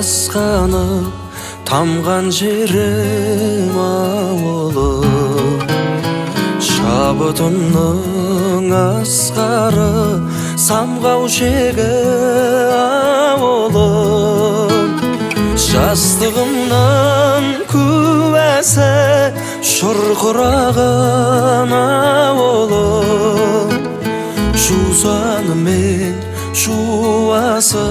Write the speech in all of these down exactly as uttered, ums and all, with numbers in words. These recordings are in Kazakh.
жасқанып тамған жерім ауылым, шабытымның асқары самғау шегі ауылым, жастығымның куәсі шұрқыраған ауылым, жусаны мен жуасы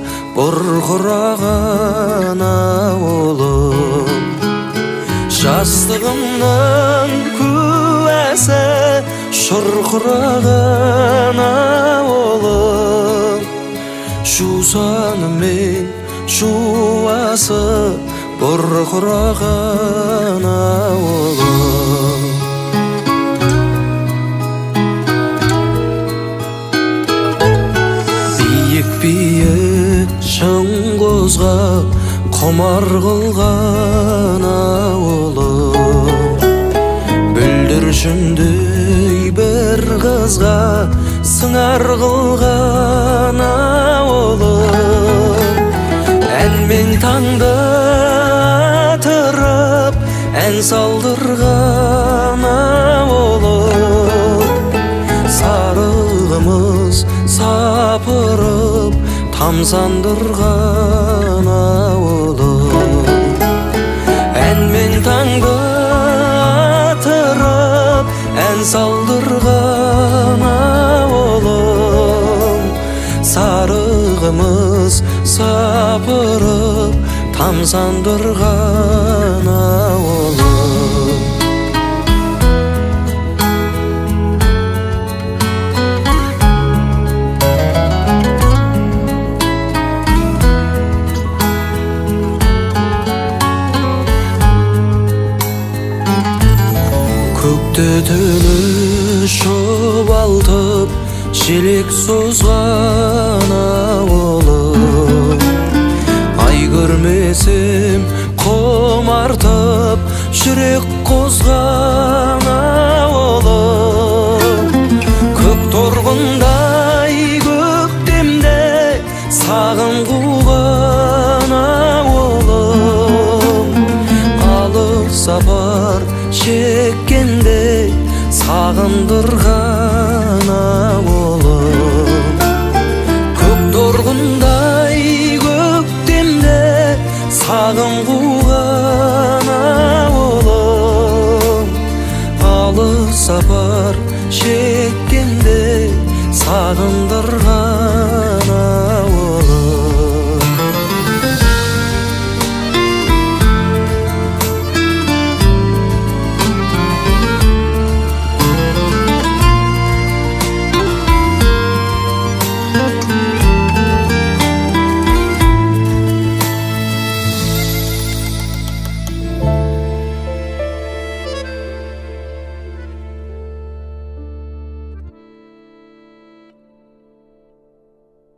бұрқыраған ауылым, жастығымның куәсі шұрқыраған ауылым, жусаны мен жуасы бұрқыраған ауылым. Биік шың қозғап құмар қылған ауылым, бүлдіршіндей бір қызға сыңар қылған ауылым, әнмен таңды атырып ән салдырған ауылым, сарығымыз сапырып тамсандырған ауылым, әнмен таңды атырып ән салдырған ауылым, сарығымыз сапырып тамсандырған ауылым. Көкті түні шұбалтып желек созған ауылым, ай көрмесем құмартып жүрек қозған ауылым, көк торғындай көктемде сағым қуған ауылым, алыс сапар шеккенде сағындырған ауылым, көк торғындай көктемде сағым қуған ауылым, алыс сапар шеккенде сағындырған